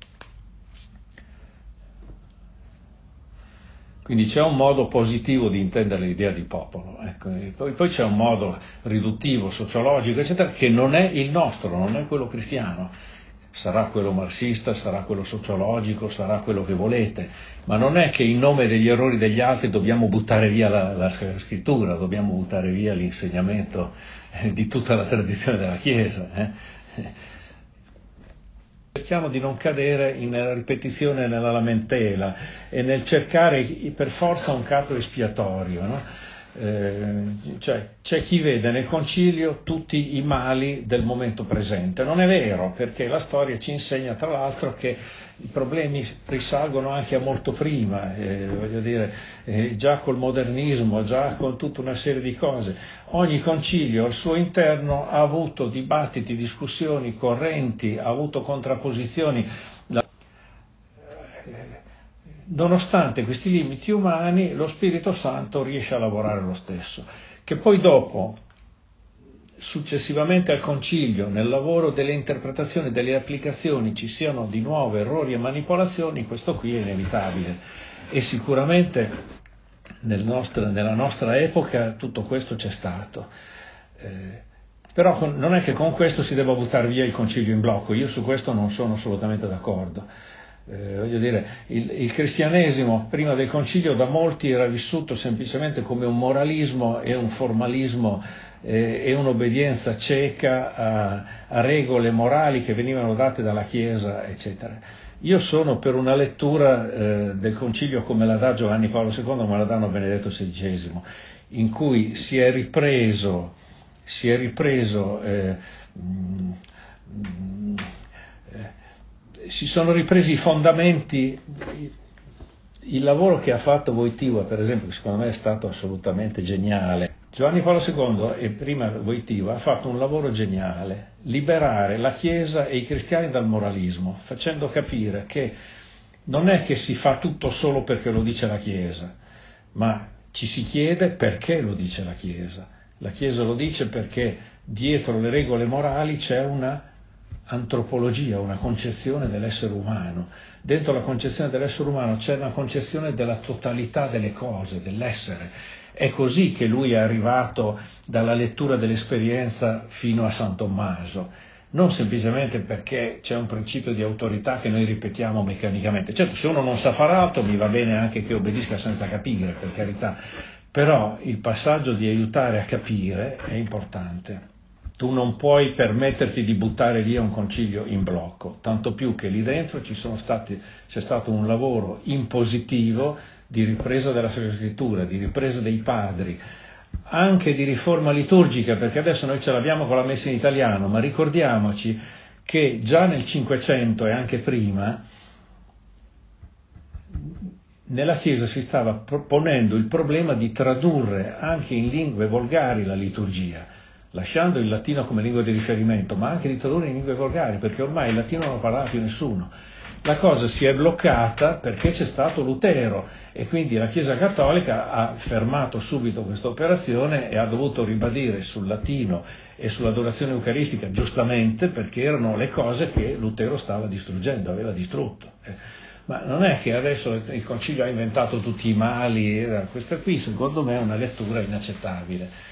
Speaker 1: Quindi c'è un modo positivo di intendere l'idea di popolo, ecco. E poi, poi c'è un modo riduttivo, sociologico, eccetera, che non è il nostro, non è quello cristiano. sarà quello marxista, sarà quello sociologico, sarà quello che volete, ma non è che in nome degli errori degli altri dobbiamo buttare via la, la scrittura, dobbiamo buttare via l'insegnamento di tutta la tradizione della Chiesa. Eh? Cerchiamo di non cadere nella ripetizione, nella lamentela e nel cercare per forza un capo espiatorio, no? Eh, cioè, c'è chi vede nel concilio tutti i mali del momento presente. Non è vero, perché la storia ci insegna tra l'altro che i problemi risalgono anche a molto prima, eh, voglio dire, eh, già col modernismo, già con tutta una serie di cose. Ogni concilio al suo interno ha avuto dibattiti, discussioni, correnti, ha avuto contrapposizioni. Nonostante questi limiti umani, lo Spirito Santo riesce a lavorare lo stesso. Che poi dopo, successivamente al concilio, nel lavoro delle interpretazioni e delle applicazioni ci siano di nuovo errori e manipolazioni, questo qui è inevitabile. E sicuramente nel nostro, nella nostra epoca tutto questo c'è stato. Eh, però con, non è che con questo si debba buttare via il concilio in blocco, io su questo non sono assolutamente d'accordo. Eh, voglio dire, il, il cristianesimo prima del concilio da molti era vissuto semplicemente come un moralismo e un formalismo eh, e un'obbedienza cieca a, a regole morali che venivano date dalla Chiesa, eccetera. Io sono per una lettura eh, del concilio come la dà Giovanni Paolo secondo, ma la danno Benedetto sedicesimo, in cui si è ripreso, si è ripreso eh, mh, mh, eh, si sono ripresi i fondamenti, il lavoro che ha fatto Wojtyła, per esempio, che secondo me è stato assolutamente geniale. Giovanni Paolo secondo e prima Wojtyła ha fatto un lavoro geniale, liberare la Chiesa e i cristiani dal moralismo, facendo capire che non è che si fa tutto solo perché lo dice la Chiesa, ma ci si chiede perché lo dice la Chiesa. La Chiesa lo dice perché dietro le regole morali c'è una antropologia, una concezione dell'essere umano. Dentro la concezione dell'essere umano c'è una concezione della totalità delle cose, dell'essere. È così che lui è arrivato dalla lettura dell'esperienza fino a San Tommaso, non semplicemente perché c'è un principio di autorità che noi ripetiamo meccanicamente. Certo, se uno non sa far altro mi va bene anche che obbedisca senza capire, per carità, però il passaggio di aiutare a capire è importante. Tu non puoi permetterti di buttare via un concilio in blocco, tanto più che lì dentro ci sono stati, c'è stato un lavoro impositivo di ripresa della Sacra Scrittura, di ripresa dei padri, anche di riforma liturgica, perché adesso noi ce l'abbiamo con la messa in italiano, ma ricordiamoci che già nel Cinquecento e anche prima nella Chiesa si stava ponendo il problema di tradurre anche in lingue volgari la liturgia, lasciando il latino come lingua di riferimento, ma anche di tradurre in lingue volgari, perché ormai il latino non lo parlava più nessuno. La cosa si è bloccata perché c'è stato Lutero e quindi la Chiesa Cattolica ha fermato subito questa operazione e ha dovuto ribadire sul latino e sull'adorazione eucaristica, giustamente, perché erano le cose che Lutero stava distruggendo, aveva distrutto. Ma non è che adesso il Concilio ha inventato tutti i mali, questa qui secondo me è una lettura inaccettabile.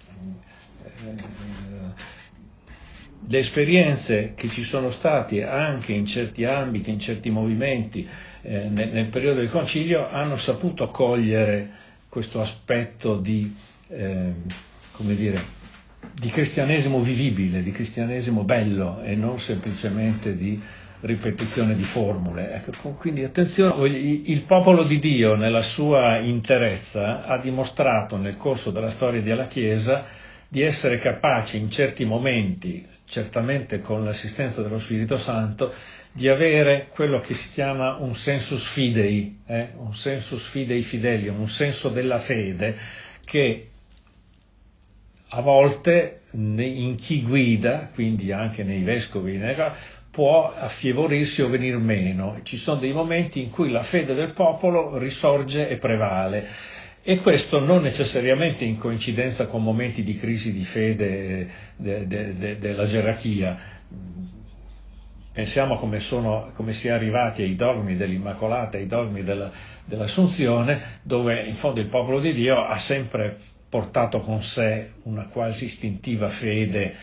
Speaker 1: Le esperienze che ci sono state anche in certi ambiti, in certi movimenti eh, nel, nel periodo del Concilio hanno saputo cogliere questo aspetto di, eh, come dire, di cristianesimo vivibile, di cristianesimo bello e non semplicemente di ripetizione di formule. Ecco, quindi attenzione, il popolo di Dio nella sua interezza ha dimostrato nel corso della storia della Chiesa di essere capace in certi momenti, certamente con l'assistenza dello Spirito Santo, di avere quello che si chiama un sensus fidei, eh? un sensus fidei fidelium, un senso della fede che a volte in chi guida, quindi anche nei vescovi, può affievorirsi o venir meno. Ci sono dei momenti in cui la fede del popolo risorge e prevale. E questo non necessariamente in coincidenza con momenti di crisi di fede de, de, de, della gerarchia. Pensiamo come, sono, come si è arrivati ai dogmi dell'Immacolata, ai dogmi della, dell'Assunzione, dove in fondo il popolo di Dio ha sempre portato con sé una quasi istintiva fede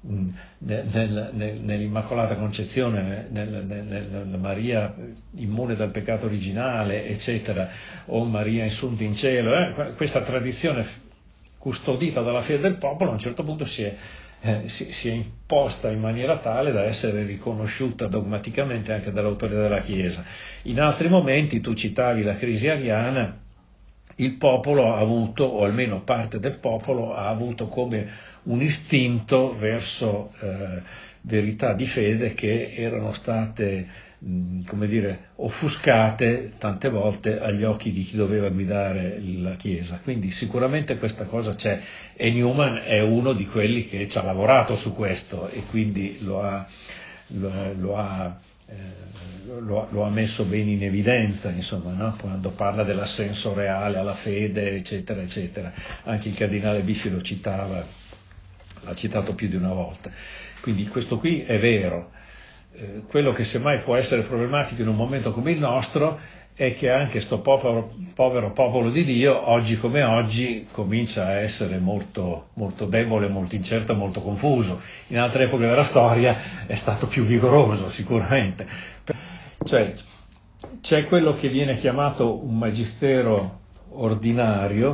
Speaker 1: nel, nel, nell'Immacolata Concezione, nel, nel, nel Maria immune dal peccato originale, eccetera, o Maria insunta in cielo, eh, questa tradizione custodita dalla fede del popolo a un certo punto si è, eh, si, si è imposta in maniera tale da essere riconosciuta dogmaticamente anche dall'autorità della Chiesa. In altri momenti, tu citavi la crisi ariana, il popolo ha avuto, o almeno parte del popolo, ha avuto come un istinto verso eh, verità di fede che erano state, mh, come dire, offuscate tante volte agli occhi di chi doveva guidare la Chiesa. Quindi sicuramente questa cosa c'è, e Newman è uno di quelli che ci ha lavorato su questo e quindi lo ha, lo, lo ha Eh, lo, lo ha messo bene in evidenza, insomma, no? Quando parla dell'assenso reale alla fede, eccetera, eccetera. Anche il cardinale Biffi lo citava, l'ha citato più di una volta. Quindi questo qui è vero. Eh, quello che semmai può essere problematico in un momento come il nostro è che anche sto povero, povero popolo di Dio, oggi come oggi, comincia a essere molto, molto debole, molto incerto, molto confuso. In altre epoche della storia è stato più vigoroso, sicuramente. Cioè, c'è quello che viene chiamato un magistero ordinario.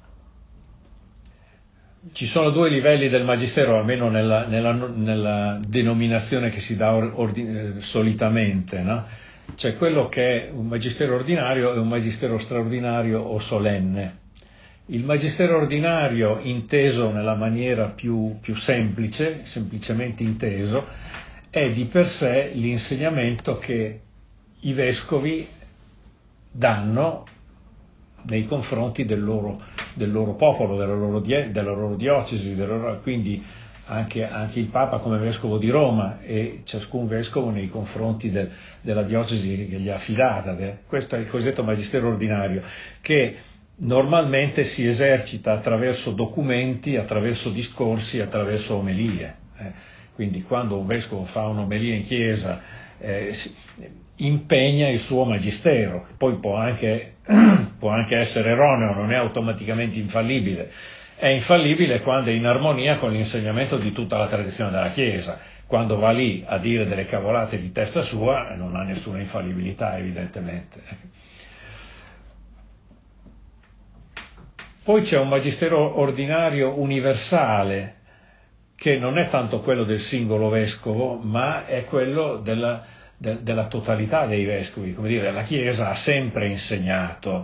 Speaker 1: Ci sono due livelli del magistero, almeno nella, nella, nella denominazione che si dà ordin- solitamente, no? C'è quello che è un magistero ordinario e un magistero straordinario o solenne. Il magistero ordinario, inteso nella maniera più, più semplice, semplicemente inteso, è di per sé l'insegnamento che i vescovi danno nei confronti del loro, del loro popolo, della loro, die, della loro diocesi, della loro, quindi anche, anche il Papa come vescovo di Roma e ciascun vescovo nei confronti del, della diocesi che gli ha affidata. Questo è il cosiddetto magistero ordinario, che normalmente si esercita attraverso documenti, attraverso discorsi, attraverso omelie. Eh. Quindi quando un vescovo fa un'omelia in chiesa eh, impegna il suo magistero, poi può anche, può anche essere erroneo, non è automaticamente infallibile. È infallibile quando è in armonia con l'insegnamento di tutta la tradizione della Chiesa. Quando va lì a dire delle cavolate di testa sua non ha nessuna infallibilità, evidentemente. Poi c'è un magistero ordinario universale, che non è tanto quello del singolo vescovo, ma è quello della, de, della totalità dei vescovi. Come dire, la Chiesa ha sempre insegnato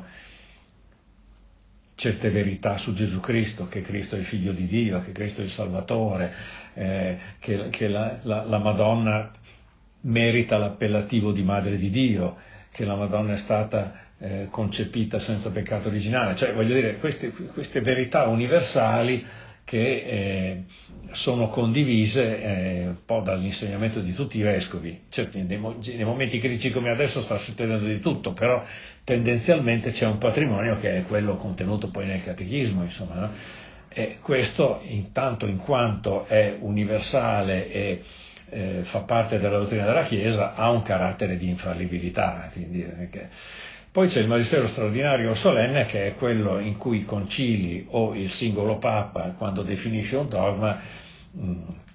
Speaker 1: certe verità su Gesù Cristo, che Cristo è il Figlio di Dio, che Cristo è il Salvatore, eh, che, che la, la, la Madonna merita l'appellativo di Madre di Dio, che la Madonna è stata eh, concepita senza peccato originale. Cioè, voglio dire, queste, queste verità universali che eh, sono condivise eh, un po' dall'insegnamento di tutti i vescovi. Certo, nei, nei momenti critici come adesso sta succedendo di tutto, però tendenzialmente c'è un patrimonio che è quello contenuto poi nel catechismo, insomma, no? E questo, intanto in quanto è universale e eh, fa parte della dottrina della Chiesa, ha un carattere di infallibilità. Quindi, eh, che... Poi c'è il magistero straordinario o solenne, che è quello in cui i concili o il singolo Papa, quando definisce un dogma, mh,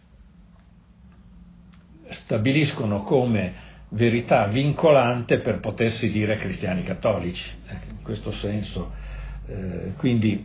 Speaker 1: stabiliscono come verità vincolante per potersi dire cristiani cattolici, ecco, in questo senso. Eh, quindi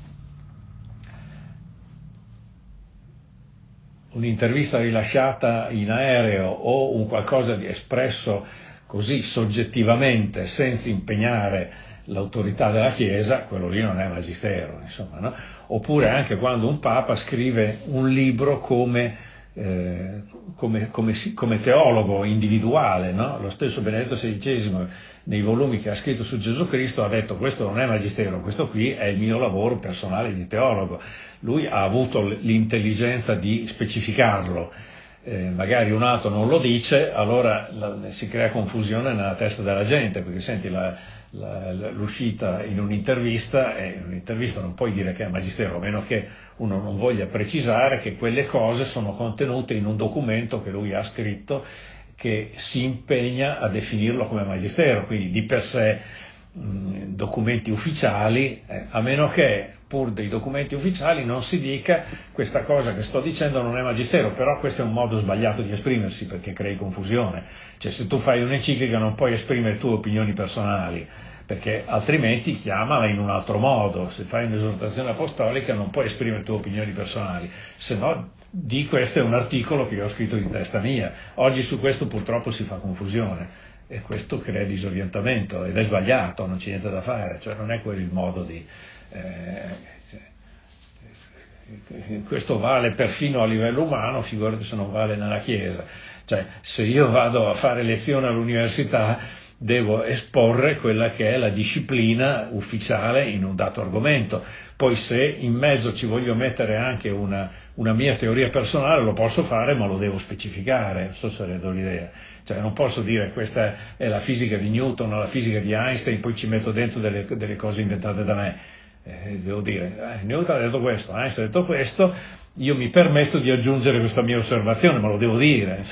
Speaker 1: un'intervista rilasciata in aereo o un qualcosa di espresso così soggettivamente, senza impegnare l'autorità della Chiesa, quello lì non è magistero, insomma, no? Oppure anche quando un Papa scrive un libro come, eh, come, come, come teologo individuale, no? Lo stesso Benedetto sedicesimo nei volumi che ha scritto su Gesù Cristo ha detto: questo non è magistero, questo qui è il mio lavoro personale di teologo. Lui ha avuto l'intelligenza di specificarlo. Eh, magari un altro non lo dice, allora la, si crea confusione nella testa della gente, perché senti la, la, l'uscita in un'intervista, e in un'intervista non puoi dire che è magistero, a meno che uno non voglia precisare che quelle cose sono contenute in un documento che lui ha scritto, che si impegna a definirlo come magistero, quindi di per sé mh, documenti ufficiali, eh, a meno che pur dei documenti ufficiali non si dica questa cosa che sto dicendo non è magistero, però questo è un modo sbagliato di esprimersi perché crei confusione. Cioè se tu fai un'enciclica non puoi esprimere tue opinioni personali, perché altrimenti chiamala in un altro modo. Se fai un'esortazione apostolica non puoi esprimere tue opinioni personali, se no di questo è un articolo che io ho scritto di testa mia. Oggi su questo purtroppo si fa confusione e questo crea disorientamento ed è sbagliato, non c'è niente da fare, cioè non è quello il modo di... Eh, questo vale perfino a livello umano, figurati se non vale nella Chiesa. Cioè se io vado a fare lezione all'università devo esporre quella che è la disciplina ufficiale in un dato argomento, poi se in mezzo ci voglio mettere anche una, una mia teoria personale lo posso fare, ma lo devo specificare, non so se rendo l'idea. Cioè non posso dire questa è la fisica di Newton o la fisica di Einstein, poi ci metto dentro delle, delle cose inventate da me. Eh, devo dire, eh, Newton ha detto questo, Einstein ha detto questo, io mi permetto di aggiungere questa mia osservazione, ma lo devo dire.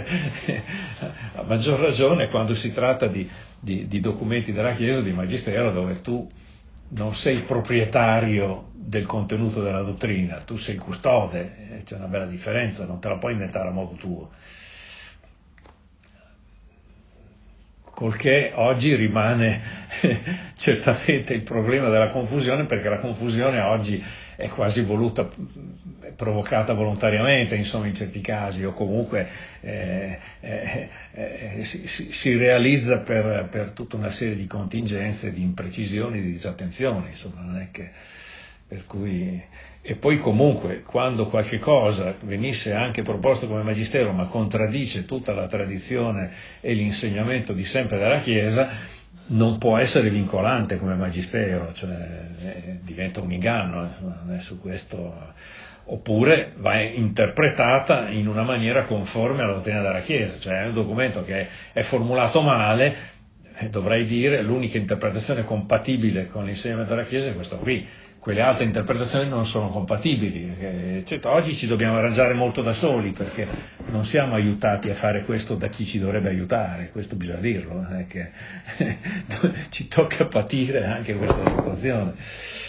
Speaker 1: A maggior ragione quando si tratta di, di, di documenti della Chiesa, di Magistero, dove tu non sei proprietario del contenuto della dottrina, tu sei custode, c'è una bella differenza, non te la puoi inventare a modo tuo. Col che oggi rimane certamente il problema della confusione, perché la confusione oggi è quasi voluta, è provocata volontariamente, insomma, in certi casi, o comunque eh, eh, eh, si, si realizza per, per tutta una serie di contingenze, di imprecisioni, di disattenzioni, insomma, non è che... Per cui, e poi comunque quando qualche cosa venisse anche proposto come magistero ma contraddice tutta la tradizione e l'insegnamento di sempre della Chiesa, non può essere vincolante come magistero, cioè eh, diventa un inganno, eh, non è su questo, oppure va interpretata in una maniera conforme alla dottrina della Chiesa, cioè è un documento che è formulato male, eh, dovrei dire l'unica interpretazione compatibile con l'insegnamento della Chiesa è questo qui. Quelle altre interpretazioni non sono compatibili. Eh, certo, oggi ci dobbiamo arrangiare molto da soli perché non siamo aiutati a fare questo da chi ci dovrebbe aiutare, questo bisogna dirlo, è che ci tocca patire anche questa situazione.